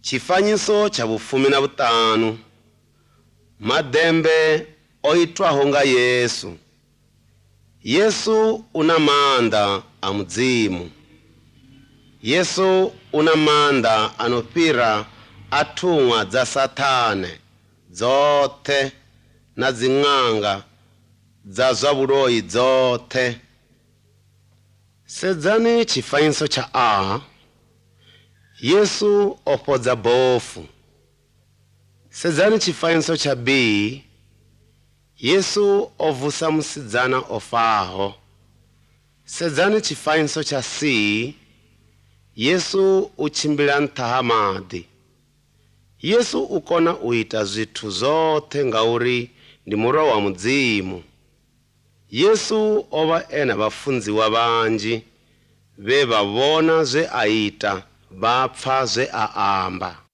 Chifanyiso cha bufumi na butanu. Madembe oitwaho nga Yesu. Yesu unamanda amudzimu. Yesu unamanda anopira atumwa za Satane zote na zing'anga za zaburoyi zote. Sedzani chifanyiso cha A. Yesu opodza bofu. Sedzani chifanyiso cha B. Yesu ovusa musidzana ofaho. Sedzani chifanyiso cha C. Yesu uchimbila ntahamadi. Yesu ukona uita zithu zote ngauri ndi muro wa mudzimu. Yesu ova ena bafunziwa banji bebabona zwe aita bapfa zwe aamba.